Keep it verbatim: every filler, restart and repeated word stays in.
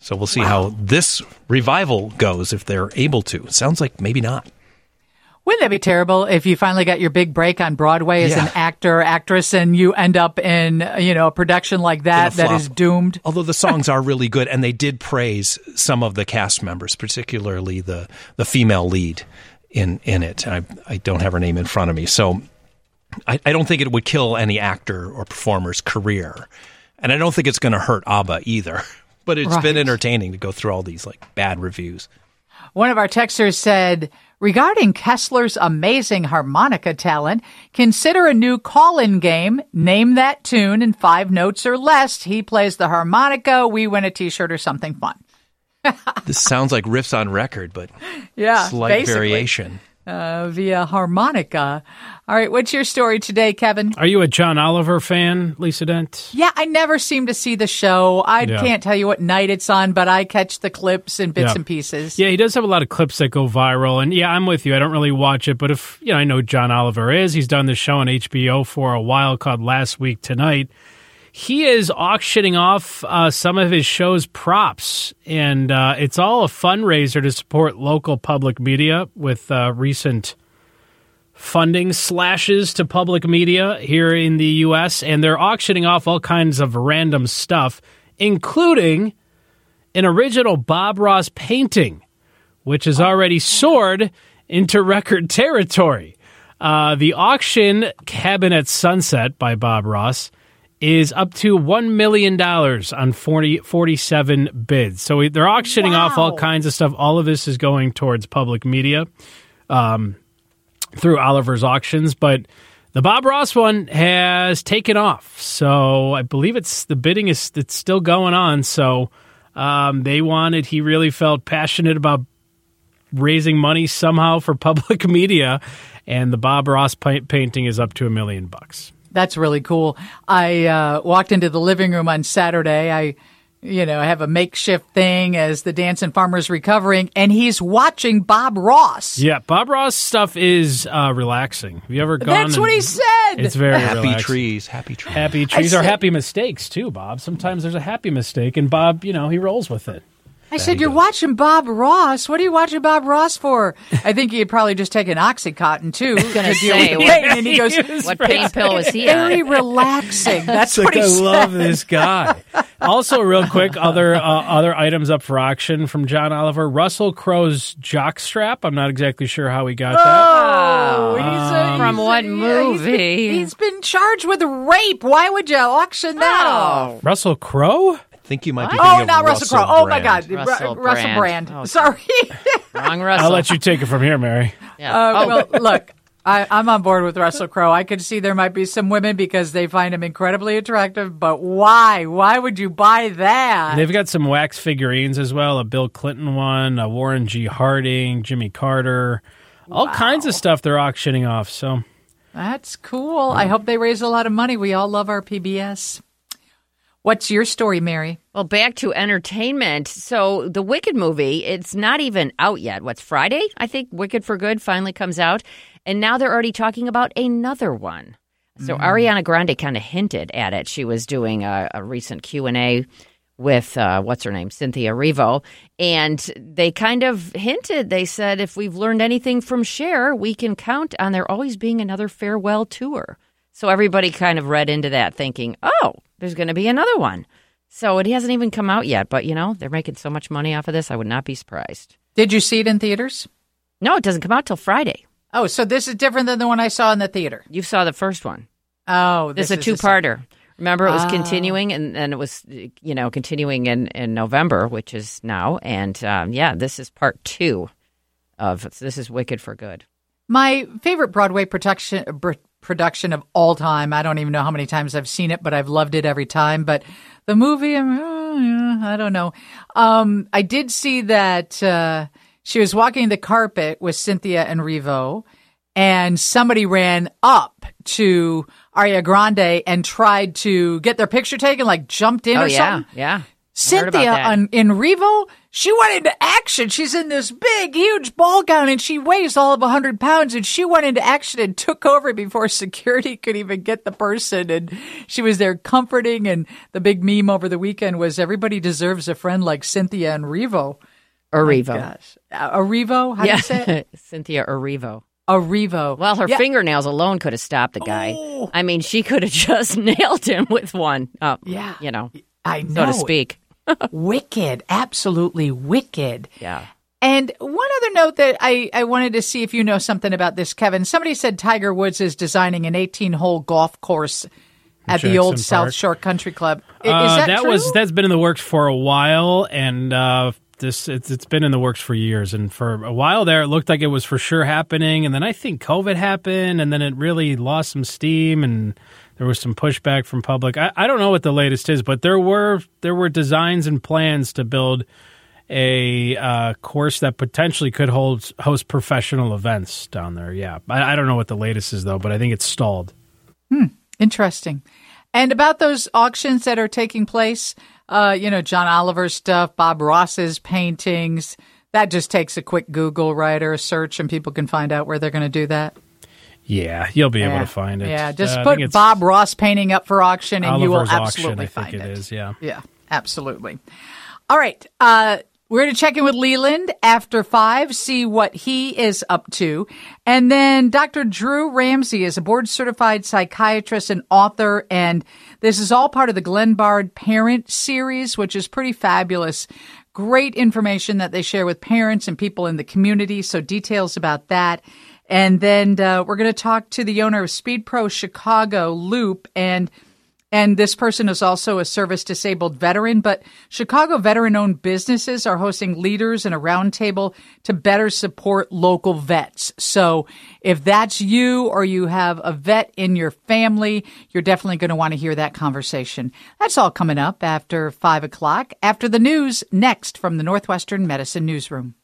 So we'll see wow. how this revival goes if they're able to. It sounds like maybe not. Wouldn't that be terrible if you finally got your big break on Broadway as yeah. an actor or actress and you end up in, you know, a production like that that is doomed? Although the songs are really good, and they did praise some of the cast members, particularly the, the female lead in, in it. I, I don't have her name in front of me. So I, I don't think it would kill any actor or performer's career. And I don't think it's going to hurt ABBA either. But it's right. been entertaining to go through all these like bad reviews. One of our texters said, regarding Kessler's amazing harmonica talent, consider a new call-in game. Name that tune in five notes or less. He plays the harmonica. We win a T-shirt or something fun. This sounds like riffs on record, but yeah, slight variation. Uh, via harmonica. All right, what's your story today, Kevin? Are you a John Oliver fan, Lisa Dent? Yeah, I never seem to see the show. I yeah. can't tell you what night it's on, but I catch the clips and bits yeah. and pieces. Yeah, he does have a lot of clips that go viral. And yeah, I'm with you. I don't really watch it, but if, you know, I know who John Oliver is. He's done this show on H B O for a while called Last Week Tonight. He is auctioning off uh, some of his show's props, and uh, it's all a fundraiser to support local public media with uh, recent funding slashes to public media here in the U S, and they're auctioning off all kinds of random stuff, including an original Bob Ross painting, which has already soared into record territory. Uh, the auction, Cabin at Sunset by Bob Ross, is up to one million dollars on forty, forty-seven bids. So they're auctioning wow. off all kinds of stuff. All of this is going towards public media um, through Oliver's auctions. But the Bob Ross one has taken off. So I believe it's the bidding is it's still going on. So um, they wanted, he really felt passionate about raising money somehow for public media. And the Bob Ross pa- painting is up to a million bucks. That's really cool. I uh, walked into the living room on Saturday. I, you know, I have a makeshift thing as the Dancing Farmer's recovering, and he's watching Bob Ross. Yeah, Bob Ross stuff is uh, relaxing. Have you ever gone? That's what he said. It's very happy relaxing. trees, happy trees, happy trees, I or said, happy mistakes too, Bob. Sometimes there's a happy mistake, and Bob, you know, he rolls with it. I said, you're watching Bob Ross. What are you watching Bob Ross for? I think he had probably just taken Oxycontin, too. I was going to say, what, and he goes, what pain pill was he very on? relaxing. That's it's what like, he I said. love this guy. Also, real quick, other uh, other items up for auction from John Oliver. Russell Crowe's jockstrap. I'm not exactly sure how he got that. Oh, he's a, From he's what a, movie? He's been, he's been charged with rape. Why would you auction that off? Oh. Russell Crowe? I think you might be Oh, thinking of not Russell Crowe. Oh, my God. Russell Ru- Russell Brand. Brand. Oh, Sorry. Wrong Russell. I'll let you take it from here, Mary. Yeah. Uh, oh. well, look, I, I'm on board with Russell Crowe. I could see there might be some women because they find him incredibly attractive, but why? Why would you buy that? They've got some wax figurines as well, a Bill Clinton one, a Warren G. Harding, Jimmy Carter, all Wow. kinds of stuff they're auctioning off. So That's cool. I hope they raise a lot of money. We all love our P B S. What's your story, Mary? Well, back to entertainment. So the Wicked movie, it's not even out yet. What's Friday? I think Wicked for Good finally comes out. And now they're already talking about another one. So mm. Ariana Grande kind of hinted at it. She was doing a, a recent Q and A with, uh, what's her name, Cynthia Erivo. And they kind of hinted, they said, if we've learned anything from Cher, we can count on there always being another farewell tour. So everybody kind of read into that thinking, oh, there's going to be another one. So it hasn't even come out yet. But, you know, they're making so much money off of this, I would not be surprised. Did you see it in theaters? No, it doesn't come out till Friday. Oh, so this is different than the one I saw in the theater. You saw the first one. Oh, This, this is a is two-parter. Remember, it was Oh. continuing, and, and it was, you know, continuing in, in November, which is now. And, um, yeah, this is part two of, so this is Wicked for Good. My favorite Broadway production br- production of all time. I don't even know how many times I've seen it, but I've loved it every time. But the movie, um, oh, I don't know. Um, I did see that uh, she was walking the carpet with Cynthia and Erivo, and somebody ran up to Ariana Grande and tried to get their picture taken, like jumped in Oh, or yeah, something. yeah. Cynthia on, in Revo, she went into action. She's in this big, huge ball gown, and she weighs all of one hundred pounds, and she went into action and took over before security could even get the person, and she was there comforting, and the big meme over the weekend was everybody deserves a friend like Cynthia in Revo. Erivo. Oh gosh. Uh, Erivo? How yeah. do you say it? Cynthia Erivo. Erivo. Well, her yeah. fingernails alone could have stopped the guy. Oh. I mean, she could have just nailed him with one. Uh, Yeah. You know, I know. so to speak. Wicked. Absolutely wicked. Yeah. And one other note that I, I wanted to see if you know something about this, Kevin. Somebody said Tiger Woods is designing an eighteen-hole golf course at Jackson the old Park. South Shore Country Club. I- Uh, is that, that true? was that's been in the works for a while, and uh, this it's, it's been in the works for years. And for a while there, it looked like it was for sure happening, and then I think COVID happened, and then it really lost some steam, and there was some pushback from public. I, I don't know what the latest is, but there were there were designs and plans to build a uh, course that potentially could hold host professional events down there. Yeah, I, I don't know what the latest is though, but I think it's stalled. Interesting. And about those auctions that are taking place, uh, you know, John Oliver stuff, Bob Ross's paintings, that just takes a quick Google, right, or a search, and people can find out where they're going to do that. Yeah, you'll be able Yeah. to find it. Yeah, just Uh, I put think it's Bob Ross painting up for auction, and you will Oliver's absolutely auction, I find think it it. is, yeah. Yeah, absolutely. All right. Uh, we're going to check in with Leland after five, see what he is up to. And then Doctor Drew Ramsey is a board-certified psychiatrist and author, and this is all part of the Glenn Bard Parent Series, which is pretty fabulous. Great information that they share with parents and people in the community, so details about that. And then uh, we're going to talk to the owner of Speed Pro Chicago, Loop, and and this person is also a service-disabled veteran. But Chicago veteran-owned businesses are hosting leaders in a roundtable to better support local vets. So if that's you or you have a vet in your family, you're definitely going to want to hear that conversation. That's all coming up after five o'clock. After the news, next from the Northwestern Medicine Newsroom.